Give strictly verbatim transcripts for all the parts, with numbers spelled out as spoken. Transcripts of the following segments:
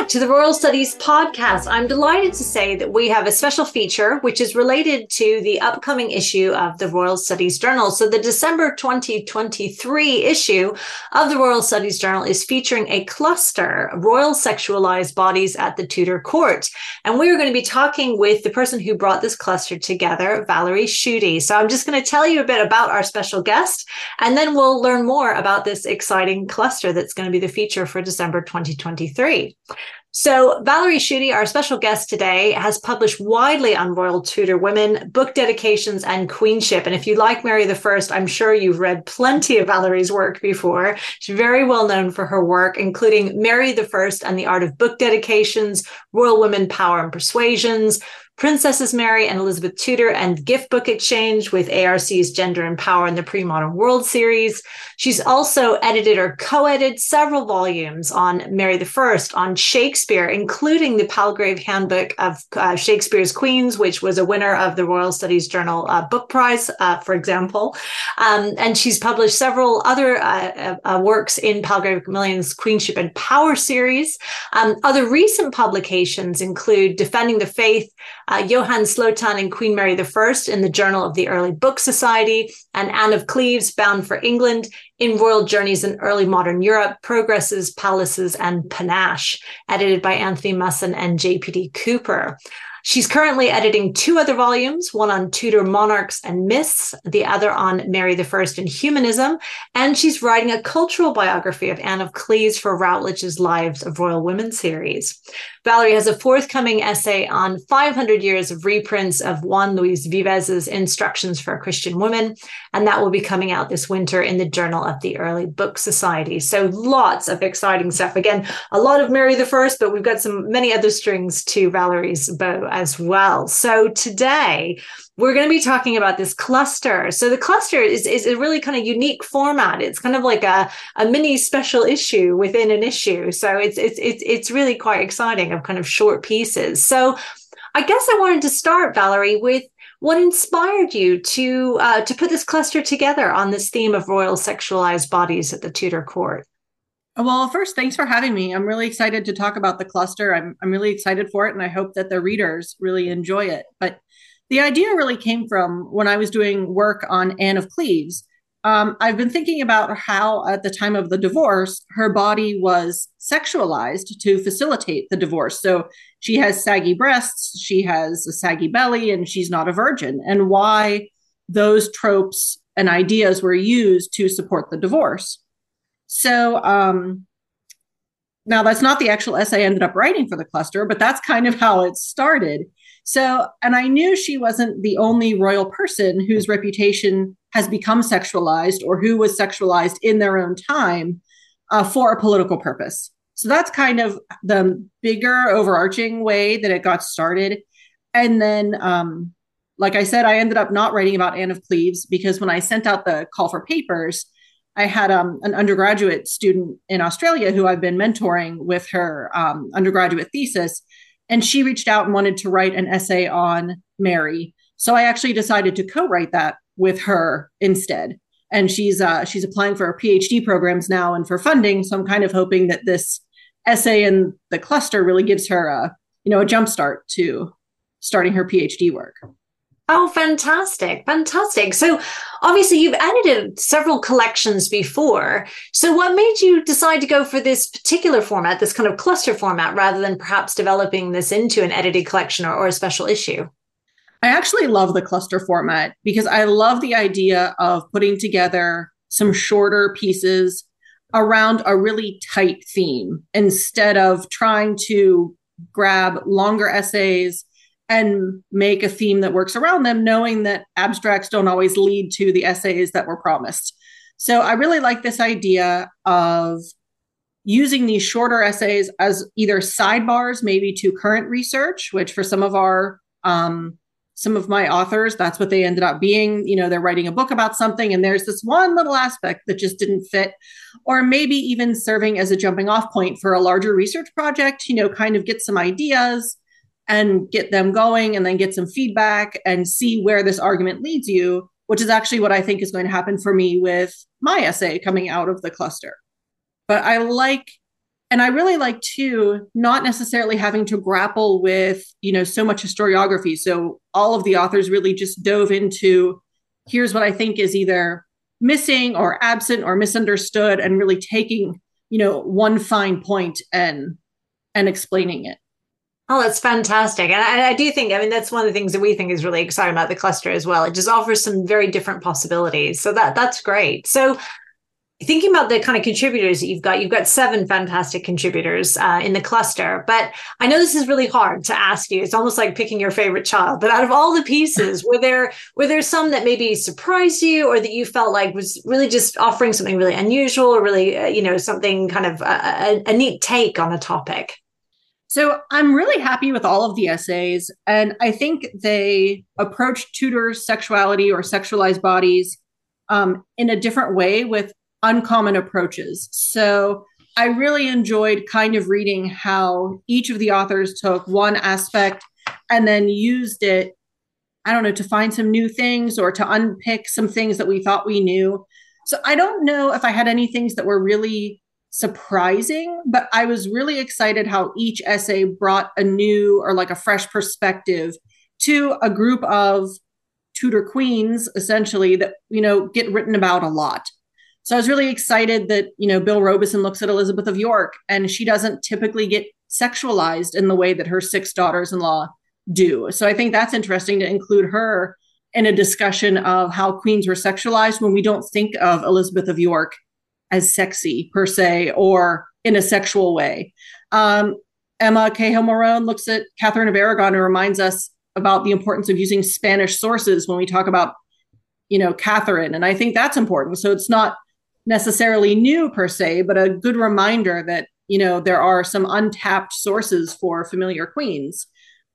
back to the Royal Studies podcast. I'm delighted to say that we have a special feature which is related to the upcoming issue of the Royal Studies Journal. So the December twenty twenty-three issue of the Royal Studies Journal is featuring a cluster, Royal Sexualized Bodies at the Tudor Court. And we are going to be talking with the person who brought this cluster together, Valerie Schutte. So I'm just going to tell you a bit about our special guest, and then we'll learn more about this exciting cluster that's going to be the feature for December twenty twenty-three. So Valerie Schutte, our special guest today, has published widely on royal Tudor women, book dedications, and queenship. And if you like Mary the First, I'm sure you've read plenty of Valerie's work before. She's very well known for her work, including Mary the First and the Art of Book Dedications, Royal Women, Power and Persuasions, Princesses Mary and Elizabeth Tudor, and Gift Book Exchange with A R C's Gender and Power in the Pre-Modern World series. She's also edited or co-edited several volumes on Mary the First, on Shakespeare, including the Palgrave Handbook of uh, Shakespeare's Queens, which was a winner of the Royal Studies Journal uh, Book Prize, uh, for example. Um, and she's published several other uh, uh, works in Palgrave Macmillan's Queenship and Power series. Um, other recent publications include Defending the Faith, Uh, Johann Slotan and Queen Mary the First in the Journal of the Early Book Society, and Anne of Cleves, Bound for England, in Royal Journeys in Early Modern Europe, Progresses, Palaces, and Panache, edited by Anthony Musson and J P D Cooper. She's currently editing two other volumes, one on Tudor monarchs and myths, the other on Mary the First and humanism, and she's writing a cultural biography of Anne of Cleves for Routledge's Lives of Royal Women series. Valerie has a forthcoming essay on five hundred years of reprints of Juan Luis Vives's Instructions for a Christian Woman, and that will be coming out this winter in the Journal of the Early Book Society. So lots of exciting stuff. Again, a lot of Mary the First, but we've got some many other strings to Valerie's bow as well. So today, we're going to be talking about this cluster. So the cluster is, is a really kind of unique format. It's kind of like a, a mini special issue within an issue. So it's, it's, it's, it's really quite exciting of kind of short pieces. So I guess I wanted to start, Valerie, with what inspired you to, uh, to put this cluster together on this theme of royal sexualized bodies at the Tudor court. Well, first, thanks for having me. I'm really excited to talk about the cluster. I'm, I'm really excited for it, and I hope that the readers really enjoy it. But the idea really came from when I was doing work on Anne of Cleves. Um, I've been thinking about how at the time of the divorce, her body was sexualized to facilitate the divorce. So she has saggy breasts, she has a saggy belly, and she's not a virgin, and why those tropes and ideas were used to support the divorce. So um, now that's not the actual essay I ended up writing for the cluster, but that's kind of how it started. So, and I knew she wasn't the only royal person whose reputation has become sexualized or who was sexualized in their own time uh, for a political purpose. So that's kind of the bigger overarching way that it got started. And then, um, like I said, I ended up not writing about Anne of Cleves because when I sent out the call for papers, I had um, an undergraduate student in Australia who I've been mentoring with her um, undergraduate thesis. And she reached out and wanted to write an essay on Mary. So I actually decided to co-write that with her instead. And she's uh, she's applying for her PhD programs now and for funding. So I'm kind of hoping that this essay and the cluster really gives her a, you know, a jumpstart to starting her PhD work. Oh, fantastic. Fantastic. So obviously you've edited several collections before. So what made you decide to go for this particular format, this kind of cluster format, rather than perhaps developing this into an edited collection or, or a special issue? I actually love the cluster format because I love the idea of putting together some shorter pieces around a really tight theme instead of trying to grab longer essays and make a theme that works around them, knowing that abstracts don't always lead to the essays that were promised. So I really like this idea of using these shorter essays as either sidebars, maybe to current research, which for some of our, um, some of my authors, that's what they ended up being. You know, they're writing a book about something and there's this one little aspect that just didn't fit, or maybe even serving as a jumping off point for a larger research project, you know, kind of get some ideas and get them going and then get some feedback and see where this argument leads you, which is actually what I think is going to happen for me with my essay coming out of the cluster. But I like And I really like too, not necessarily having to grapple with, you know, so much historiography. So all of the authors really just dove into, here's what I think is either missing or absent or misunderstood, and really taking, you know, one fine point and and explaining it. Oh, that's fantastic. And I, I do think, I mean, that's one of the things that we think is really exciting about the cluster as well. It just offers some very different possibilities. So that that's great. So thinking about the kind of contributors that you've got, you've got seven fantastic contributors uh, in the cluster. But I know this is really hard to ask you. It's almost like picking your favorite child. But out of all the pieces, were there were there some that maybe surprised you, or that you felt like was really just offering something really unusual, or really, uh, you know, something kind of a, a, a neat take on a topic? So I'm really happy with all of the essays. And I think they approach Tudor's sexuality or sexualized bodies um, in a different way, with uncommon approaches. So I really enjoyed kind of reading how each of the authors took one aspect and then used it, I don't know, to find some new things or to unpick some things that we thought we knew. So I don't know if I had any things that were really surprising, but I was really excited how each essay brought a new or like a fresh perspective to a group of Tudor queens, essentially, that, you know, get written about a lot. So I was really excited that, you know, Bill Robison looks at Elizabeth of York, and she doesn't typically get sexualized in the way that her six daughters-in-law do. So I think that's interesting to include her in a discussion of how queens were sexualized when we don't think of Elizabeth of York as sexy per se, or in a sexual way. Um, Emma Cahill-Morone looks at Catherine of Aragon and reminds us about the importance of using Spanish sources when we talk about, you know, Catherine. And I think that's important. So it's not necessarily new per se, but a good reminder that, you know, there are some untapped sources for familiar queens.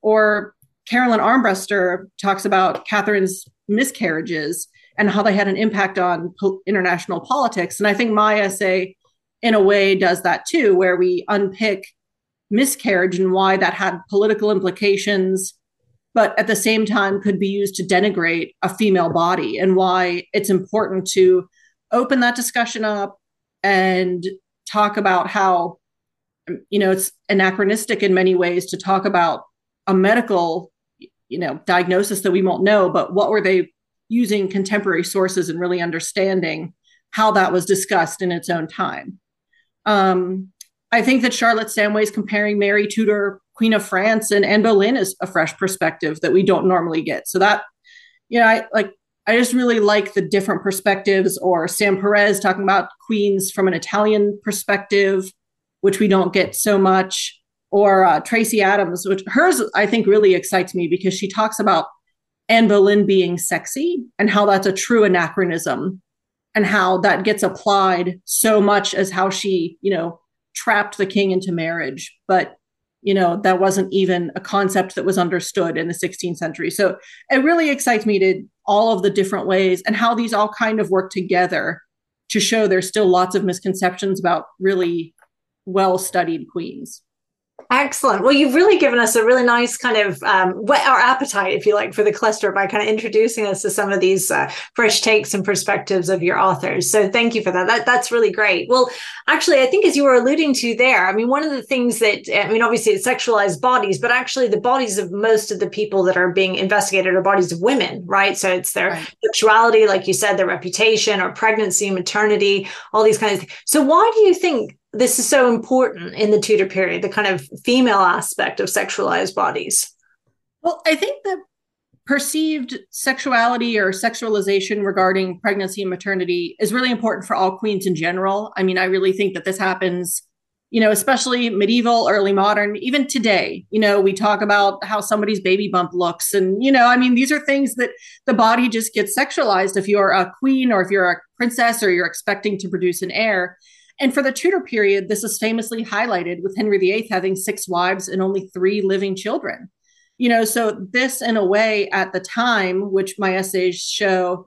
Or Carolyn Armbruster talks about Catherine's miscarriages and how they had an impact on po- international politics. And I think my essay, in a way, does that too, where we unpick miscarriage and why that had political implications, but at the same time could be used to denigrate a female body, and why it's important to open that discussion up and talk about how, you know, it's anachronistic in many ways to talk about a medical, you know, diagnosis that we won't know, but what were they using contemporary sources and really understanding how that was discussed in its own time. Um, I think that Charlotte Samway's comparing Mary Tudor, Queen of France, and Anne Boleyn is a fresh perspective that we don't normally get. So that, you know, I like, I just really like the different perspectives. Or Sam Perez talking about queens from an Italian perspective, which we don't get so much. Or uh, Tracy Adams, which hers, I think, really excites me because she talks about Anne Boleyn being sexy and how that's a true anachronism, and how that gets applied so much as how she, you know, trapped the king into marriage. But, you know, that wasn't even a concept that was understood in the sixteenth century. So it really excites me to all of the different ways and how these all kind of work together to show there's still lots of misconceptions about really well-studied queens. Excellent. Well, you've really given us a really nice kind of um, whet our appetite, if you like, for the cluster by kind of introducing us to some of these uh, fresh takes and perspectives of your authors. So thank you for that. that. That's really great. Well, actually, I think as you were alluding to there, I mean, one of the things that, I mean, obviously it's sexualized bodies, but actually the bodies of most of the people that are being investigated are bodies of women, right? So it's their right. sexuality, like you said, their reputation, or pregnancy, maternity, all these kinds of things. So why do you think this is so important in the Tudor period, the kind of female aspect of sexualized bodies? Well, I think the perceived sexuality or sexualization regarding pregnancy and maternity is really important for all queens in general. I mean, I really think that this happens, you know, especially medieval, early modern, even today. You know, we talk about how somebody's baby bump looks. And, you know, I mean, these are things that the body just gets sexualized if you're a queen or if you're a princess or you're expecting to produce an heir. And for the Tudor period, this is famously highlighted with Henry the Eighth having six wives and only three living children. You know, so this, in a way, at the time, which my essays show,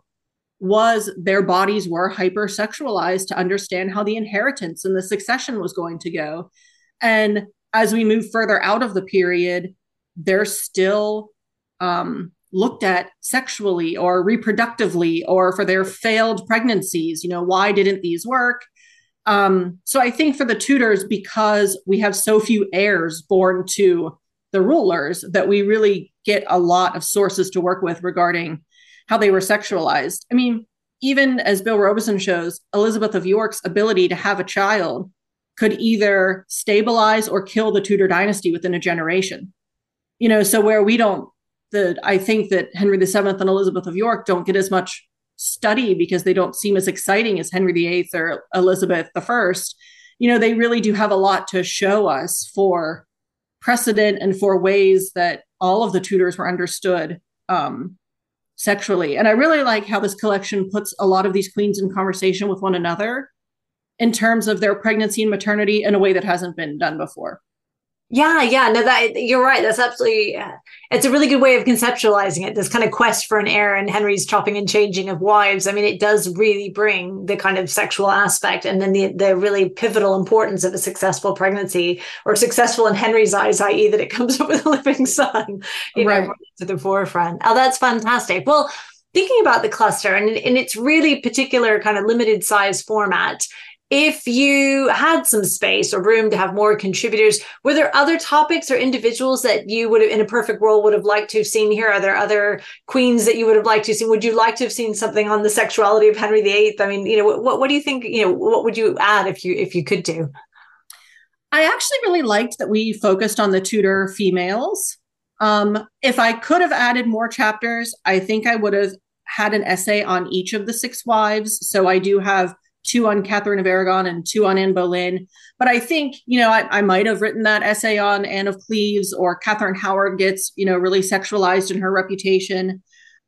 was their bodies were hypersexualized to understand how the inheritance and the succession was going to go. And as we move further out of the period, they're still um, looked at sexually or reproductively, or for their failed pregnancies. You know, why didn't these work? Um, so I think for the Tudors, because we have so few heirs born to the rulers, that we really get a lot of sources to work with regarding how they were sexualized. I mean, even as Bill Robison shows, Elizabeth of York's ability to have a child could either stabilize or kill the Tudor dynasty within a generation. You know, so where we don't, the I think that Henry the Seventh and Elizabeth of York don't get as much study because they don't seem as exciting as Henry the Eighth or Elizabeth the First. You know, they really do have a lot to show us for precedent and for ways that all of the Tudors were understood um, sexually. And I really like how this collection puts a lot of these queens in conversation with one another in terms of their pregnancy and maternity in a way that hasn't been done before. Yeah, yeah, no, that you're right. That's absolutely, uh, it's a really good way of conceptualizing it. This kind of quest for an heir and Henry's chopping and changing of wives. I mean, it does really bring the kind of sexual aspect and then the, the really pivotal importance of a successful pregnancy, or successful in Henry's eyes, that is that it comes up with a living son, you right. know, to the forefront. Oh, that's fantastic. Well, thinking about the cluster and in its really particular kind of limited size format, if you had some space or room to have more contributors, were there other topics or individuals that you would have, in a perfect world, would have liked to have seen here? Are there other queens that you would have liked to see? Would you like to have seen something on the sexuality of Henry the Eighth? I mean, you know, what what do you think? You know, what would you add if you if you could do? I actually really liked that we focused on the Tudor females. Um, if I could have added more chapters, I think I would have had an essay on each of the six wives. So I do have two on Catherine of Aragon and two on Anne Boleyn. But I think, you know, I, I might have written that essay on Anne of Cleves, or Catherine Howard gets, you know, really sexualized in her reputation.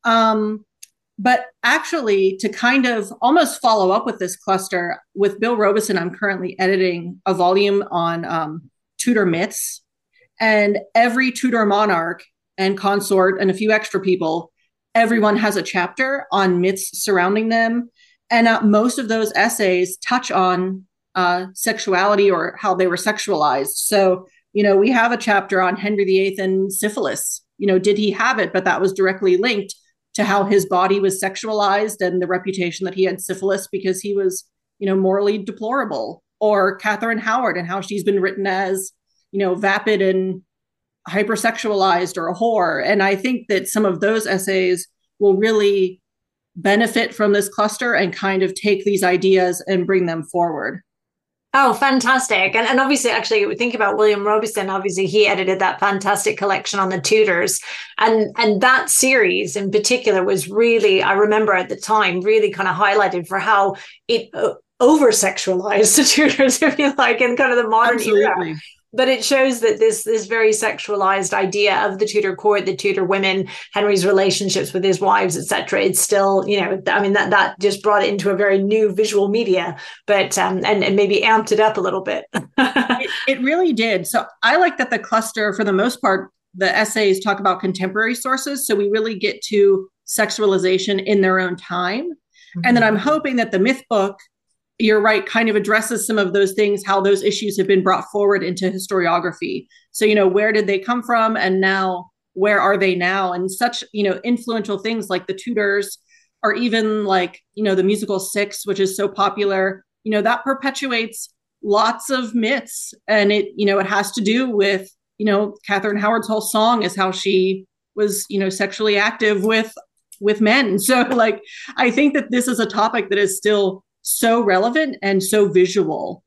Um, but actually, to kind of almost follow up with this cluster, with Bill Robison, I'm currently editing a volume on um, Tudor myths. And every Tudor monarch and consort and a few extra people, everyone has a chapter on myths surrounding them. And uh, most of those essays touch on uh, sexuality or how they were sexualized. So, you know, we have a chapter on Henry the Eighth and syphilis. You know, did he have it? But that was directly linked to how his body was sexualized and the reputation that he had syphilis because he was, you know, morally deplorable. Or Catherine Howard and how she's been written as, you know, vapid and hypersexualized or a whore. And I think that some of those essays will really benefit from this cluster and kind of take these ideas and bring them forward. Oh, fantastic. And, and obviously, actually, we think about William Robison. Obviously, he edited that fantastic collection on the Tudors. And, and that series in particular was really, I remember at the time, really kind of highlighted for how it uh, over-sexualized the Tudors, if you like, in kind of the modern Absolutely. era. But it shows that this this very sexualized idea of the Tudor court, the Tudor women, Henry's relationships with his wives, et cetera, it's still, you know, I mean, that that just brought it into a very new visual media, but um, and, and maybe amped it up a little bit. it, it really did. So I like that the cluster, for the most part, the essays talk about contemporary sources. So we really get to sexualization in their own time. Mm-hmm. And then I'm hoping that the myth book, you're right, kind of addresses some of those things, how those issues have been brought forward into historiography. So, you know, where did they come from? And now, where are they now? And such, you know, influential things like the Tudors, or even like, you know, the musical Six, which is so popular, you know, that perpetuates lots of myths. And it, you know, it has to do with, you know, Catherine Howard's whole song is how she was, you know, sexually active with, with men. So like, I think that this is a topic that is still so relevant and so visual.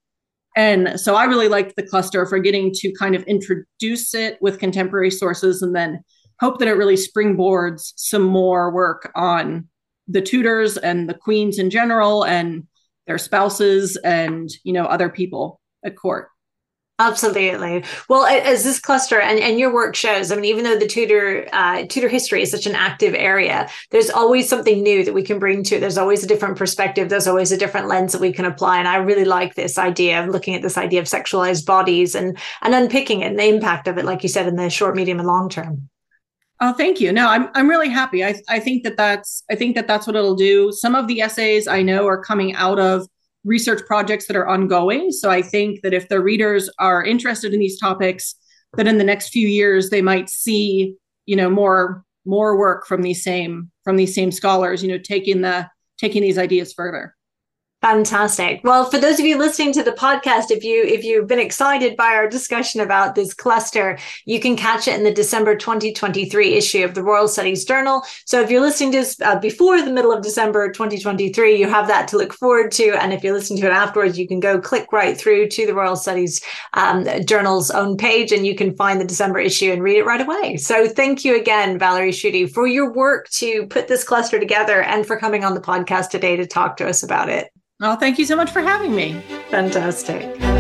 And so I really liked the cluster for getting to kind of introduce it with contemporary sources and then hope that it really springboards some more work on the Tudors and the queens in general and their spouses and, you know, other people at court. Absolutely. Well, as this cluster and, and your work shows, I mean, even though the Tudor uh, Tudor history is such an active area, there's always something new that we can bring to it. There's always a different perspective. There's always a different lens that we can apply. And I really like this idea of looking at this idea of sexualized bodies and, and unpicking it and the impact of it, like you said, in the short, medium, and long term. Oh, thank you. No, I'm I'm really happy. I I think that that's I think that that's what it'll do. Some of the essays I know are coming out of research projects that are ongoing. So I think that if the readers are interested in these topics, that in the next few years they might see, you know, more more work from these same from these same scholars, you know, taking the taking these ideas further. Fantastic. Well, for those of you listening to the podcast, if you if you've been excited by our discussion about this cluster, you can catch it in the December twenty twenty-three issue of the Royal Studies Journal. So if you're listening to this uh, before the middle of December twenty twenty-three, you have that to look forward to. And if you're listening to it afterwards, you can go click right through to the Royal Studies um, Journal's own page, and you can find the December issue and read it right away. So thank you again, Valerie Schutte, for your work to put this cluster together and for coming on the podcast today to talk to us about it. Oh, thank you so much for having me. Fantastic.